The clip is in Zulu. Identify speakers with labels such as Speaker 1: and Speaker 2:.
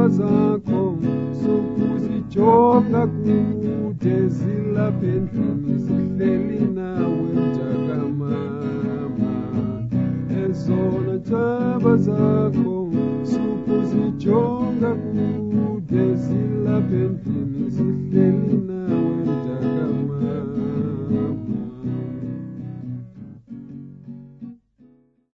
Speaker 1: Jaba zakho sukuzijonga kude zilapha endlini zihleli nawe mntakamama. Ezona jaba zakho sukuzijonga kude zilapha endlini